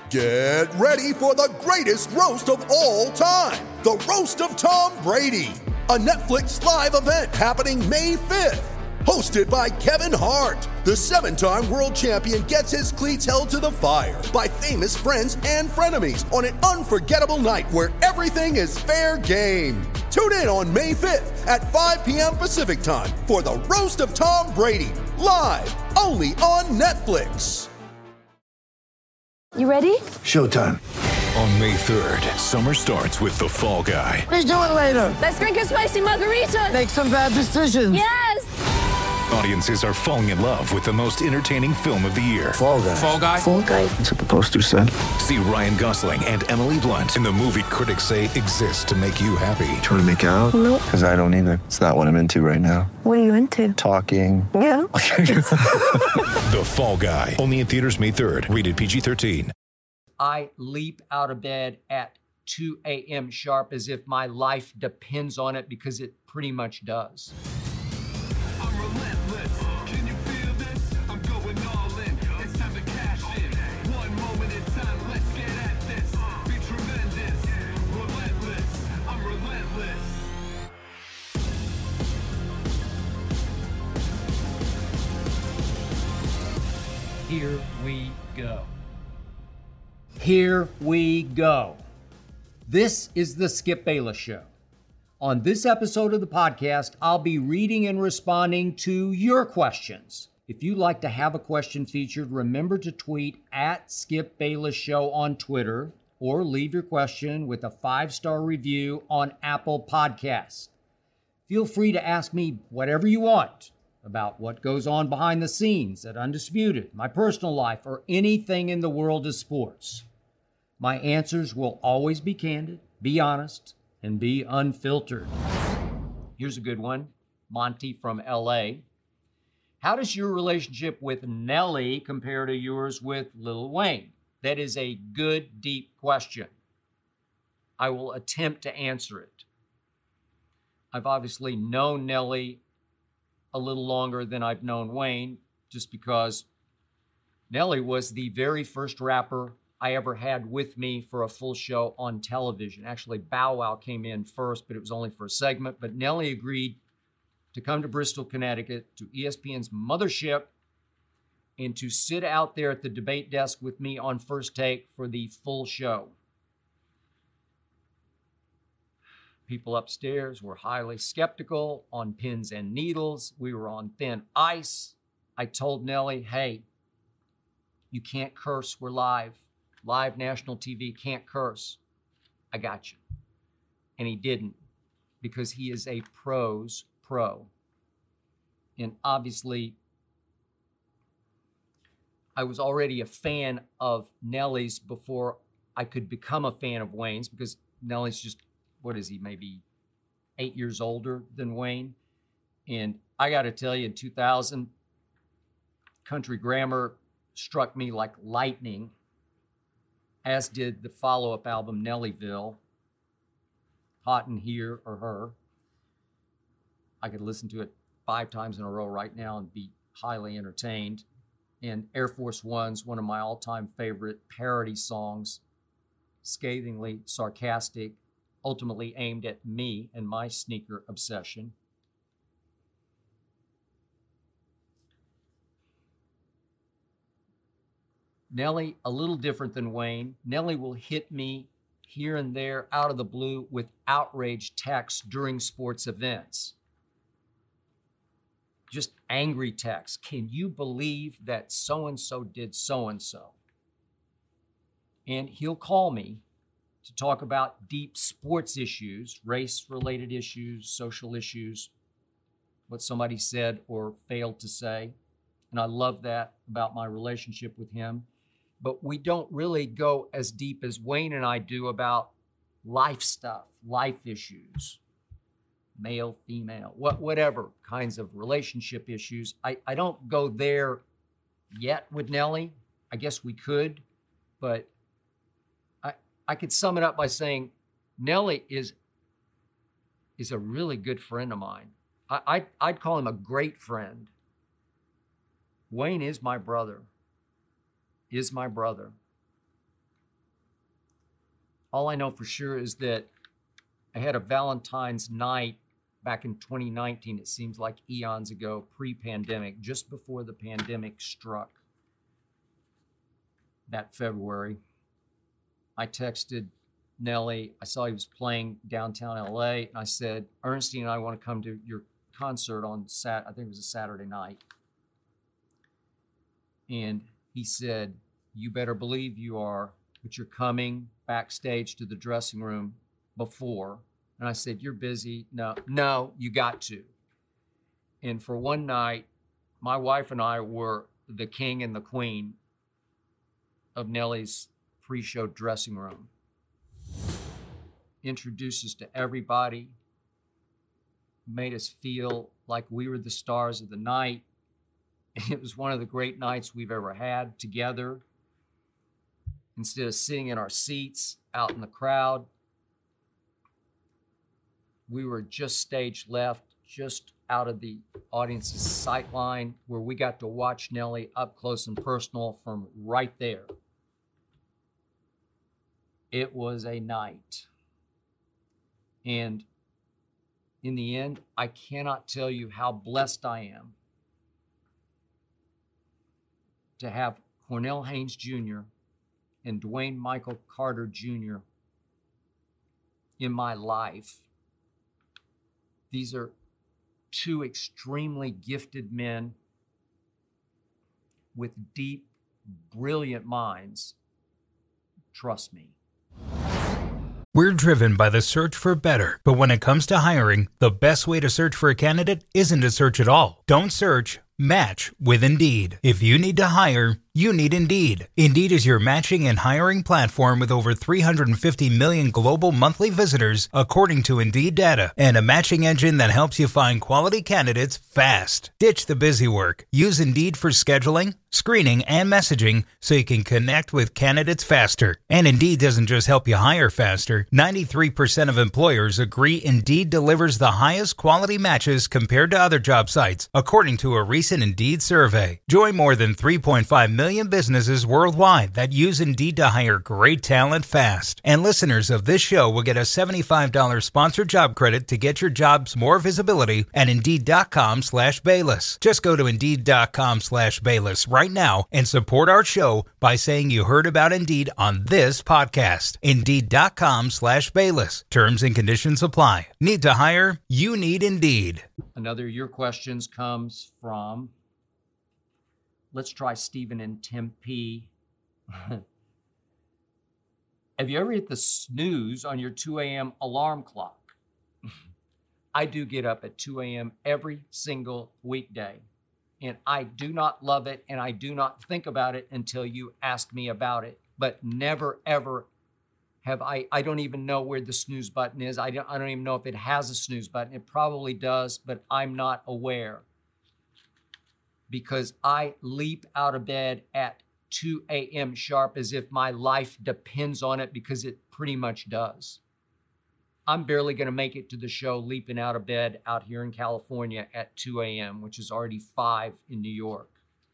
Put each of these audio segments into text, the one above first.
Get ready for the greatest roast of all time, the Roast of Tom Brady, a Netflix live event happening May 5th. Hosted by Kevin Hart, the 7-time world champion gets his cleats held to the fire by famous friends and frenemies on an unforgettable night where everything is fair game. Tune in on May 5th at 5 p.m. Pacific time for the Roast of Tom Brady, live only on Netflix. You ready? Showtime. On May 3rd, summer starts with The Fall Guy. Let's do it later. Let's drink a spicy margarita. Make some bad decisions. Yes! Audiences are falling in love with the most entertaining film of the year. Fall Guy. Fall Guy? Fall guy. That's what the poster said. See Ryan Gosling and Emily Blunt in the movie critics say exists to make you happy. Trying to make it out? Nope. Because I don't either. It's not what I'm into right now. What are you into? Talking. Yeah. The Fall Guy. Only in theaters May 3rd. Rated PG-13. I leap out of bed at 2 a.m. sharp as if my life depends on it, because it pretty much does. I'm relentless. Can you feel this? I'm going all in. It's time to cash in. One moment in time. Let's get at this. Be tremendous. Relentless. I'm relentless. Here we go. Here we go. This is the Skip Bayless Show. On this episode of the podcast, I'll be reading and responding to your questions. If you'd like to have a question featured, remember to tweet at Skip Bayless Show on Twitter, or leave your question with a 5-star review on Apple Podcasts. Feel free to ask me whatever you want about what goes on behind the scenes at Undisputed, my personal life, or anything in the world of sports. My answers will always be candid, be honest, and be unfiltered. Here's a good one. Monty from LA. How does your relationship with Nelly compare to yours with Lil Wayne? That is a good, deep question. I will attempt to answer it. I've obviously known Nelly a little longer than I've known Wayne, just because Nelly was the very first rapper I ever had with me for a full show on television. Actually, Bow Wow came in first, but it was only for a segment. But Nelly agreed to come to Bristol, Connecticut, to ESPN's mothership, and to sit out there at the debate desk with me on First Take for the full show. People upstairs were highly skeptical, on pins and needles. We were on thin ice. I told Nelly, hey, you can't curse, we're live. Live national TV, can't curse. I got you. And he didn't, because he is a pro's pro. And obviously, I was already a fan of Nelly's before I could become a fan of Wayne's, because Nelly's just, what is he, maybe 8 years older than Wayne? And I got to tell you, in 2000, Country Grammar struck me like lightning, as did the follow-up album, Nellyville, Hot in Here or Her. I could listen to it 5 times in a row right now and be highly entertained. And Air Force One's one of my all-time favorite parody songs, scathingly sarcastic, ultimately aimed at me and my sneaker obsession. Nelly, a little different than Wayne. Nelly will hit me here and there out of the blue with outrage texts during sports events. Just angry texts. Can you believe that so-and-so did so-and-so? And he'll call me to talk about deep sports issues, race-related issues, social issues, what somebody said or failed to say. And I love that about my relationship with him. But we don't really go as deep as Wayne and I do about life stuff, life issues, male, female, whatever kinds of relationship issues. I don't go there yet with Nelly. I guess we could, but I could sum it up by saying Nelly is a really good friend of mine. I'd call him a great friend. Wayne is my brother. All I know for sure is that I had a Valentine's night back in 2019. It seems like eons ago, pre-pandemic, just before the pandemic struck that February. I texted Nelly. I saw he was playing downtown LA, and I said, Ernestine and I want to come to your concert on I think it was a Saturday night. And he said, you better believe you are, but you're coming backstage to the dressing room before. And I said, you're busy. No, you got to. And for one night, my wife and I were the king and the queen of Nelly's pre-show dressing room. Introduced us to everybody, made us feel like we were the stars of the night. It was one of the great nights we've ever had together. Instead of sitting in our seats out in the crowd, we were just stage left, just out of the audience's sight line, where we got to watch Nelly up close and personal from right there. It was a night. And in the end, I cannot tell you how blessed I am to have Cornell Haynes Jr. and Dwayne Michael Carter Jr. in my life. These are two extremely gifted men with deep, brilliant minds. Trust me. We're driven by the search for better, but when it comes to hiring, the best way to search for a candidate isn't to search at all. Don't search, match with Indeed. If you need to hire, you need Indeed. Indeed is your matching and hiring platform with over 350 million global monthly visitors, according to Indeed data, and a matching engine that helps you find quality candidates fast. Ditch the busy work. Use Indeed for scheduling, screening, and messaging so you can connect with candidates faster. And Indeed doesn't just help you hire faster. 93% of employers agree Indeed delivers the highest quality matches compared to other job sites, according to a recent Indeed survey. Join more than 3.5 million businesses worldwide that use Indeed to hire great talent fast. And listeners of this show will get a $75 sponsored job credit to get your jobs more visibility at Indeed.com/Bayless. Just go to Indeed.com/Bayless right now and support our show by saying you heard about Indeed on this podcast. Indeed.com/Bayless. Terms and conditions apply. Need to hire? You need Indeed. Another Your Questions comes from, let's try Stephen in Tempe. Have you ever hit the snooze on your 2 a.m. alarm clock? I do get up at 2 a.m. every single weekday, and I do not love it, and I do not think about it until you ask me about it. But never, ever have I don't even know where the snooze button is. I don't even know if it has a snooze button. It probably does, but I'm not aware, because I leap out of bed at 2 a.m. sharp as if my life depends on it, because it pretty much does. I'm barely going to make it to the show leaping out of bed out here in California at 2 a.m., which is already 5 in New York.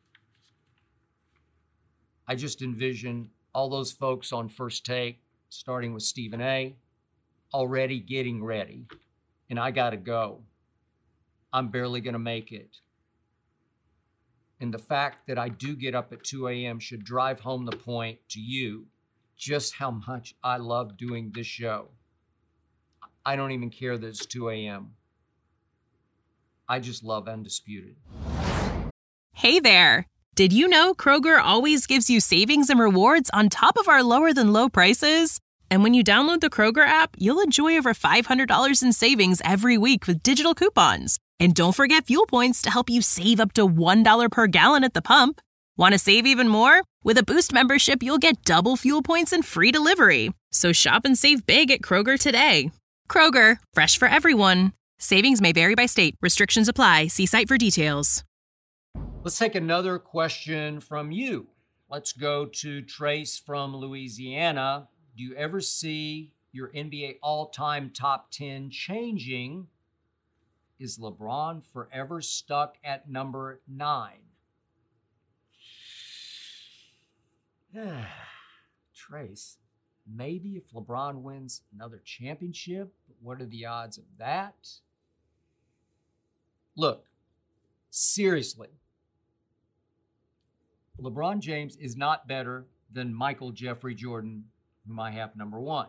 I just envision all those folks on First Take, starting with Stephen A., already getting ready, and I got to go. I'm barely going to make it. And the fact that I do get up at 2 a.m. should drive home the point to you just how much I love doing this show. I don't even care that it's 2 a.m. I just love Undisputed. Hey there. Did you know Kroger always gives you savings and rewards on top of our lower than low prices? And when you download the Kroger app, you'll enjoy over $500 in savings every week with digital coupons. And don't forget fuel points to help you save up to $1 per gallon at the pump. Want to save even more? With a Boost membership, you'll get double fuel points and free delivery. So shop and save big at Kroger today. Kroger, fresh for everyone. Savings may vary by state. Restrictions apply. See site for details. Let's take another question from you. Let's go to Trace from Louisiana. Do you ever see your NBA all-time top 10 changing? Is LeBron forever stuck at number 9? Trace, maybe if LeBron wins another championship. But what are the odds of that? Look, seriously, LeBron James is not better than Michael Jeffrey Jordan, whom I have number 1.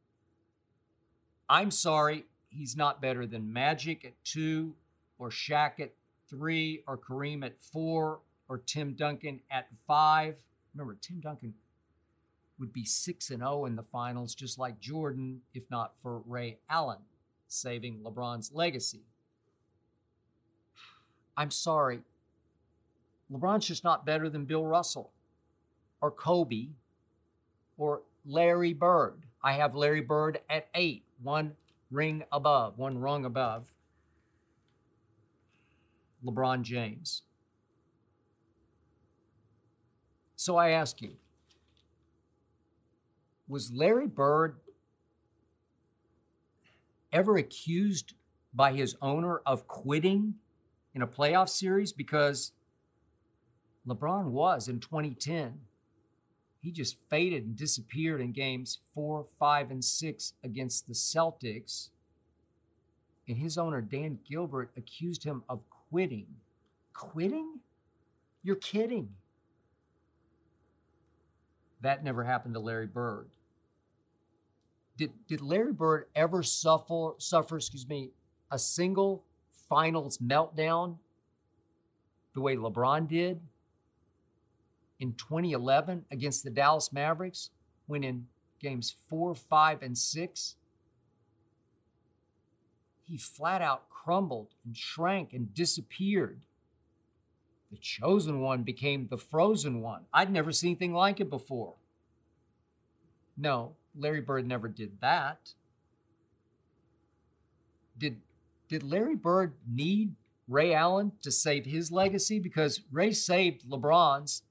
I'm sorry, he's not better than Magic at 2, or Shaq at 3, or Kareem at 4, or Tim Duncan at 5. Remember, Tim Duncan would be 6-0 in the finals, just like Jordan, if not for Ray Allen, saving LeBron's legacy. I'm sorry, LeBron's just not better than Bill Russell, or Kobe, or Larry Bird. I have Larry Bird at 8, one rung above LeBron James. So I ask you, was Larry Bird ever accused by his owner of quitting in a playoff series? Because LeBron was in 2010. He just faded and disappeared in games 4, 5, and 6 against the Celtics. And his owner, Dan Gilbert, accused him of quitting. Quitting? You're kidding. That never happened to Larry Bird. Did Larry Bird ever suffer a single finals meltdown the way LeBron did in 2011 against the Dallas Mavericks, when in games 4, 5, and 6, he flat out crumbled and shrank and disappeared? The chosen one became the frozen one. I'd never seen anything like it before. No, Larry Bird never did that. Did Larry Bird need Ray Allen to save his legacy? Because Ray saved LeBron's.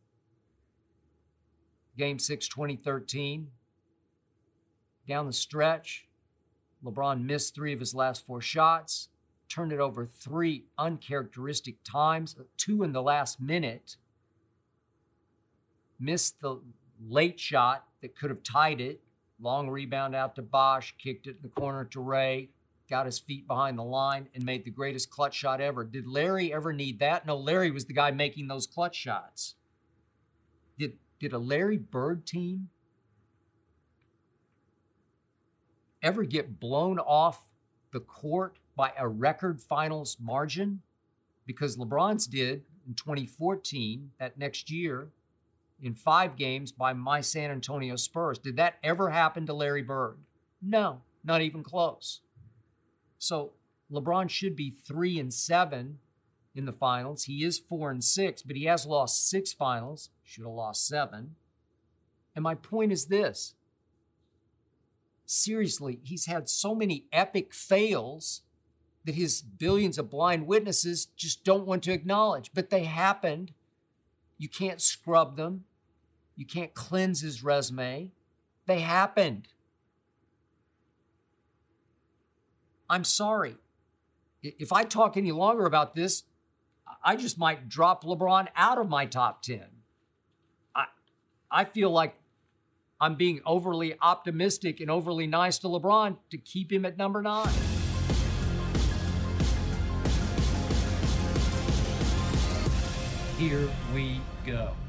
Game 6, 2013. Down the stretch, LeBron missed 3 of his last 4 shots, turned it over 3 uncharacteristic times, 2 in the last minute, missed the late shot that could have tied it, long rebound out to Bosh, kicked it in the corner to Ray, got his feet behind the line, and made the greatest clutch shot ever. Did Larry ever need that? No, Larry was the guy making those clutch shots. Did a Larry Bird team ever get blown off the court by a record finals margin? Because LeBron's did in 2014, that next year, in 5 games by my San Antonio Spurs. Did that ever happen to Larry Bird? No, not even close. So LeBron should be 3-7 in the finals. He is 4-6, but he has lost 6 finals. Should have lost 7. And my point is this. Seriously, he's had so many epic fails that his billions of blind witnesses just don't want to acknowledge. But they happened. You can't scrub them. You can't cleanse his resume. They happened. I'm sorry. If I talk any longer about this, I just might drop LeBron out of my top 10. I feel like I'm being overly optimistic and overly nice to LeBron to keep him at number 9. Here we go.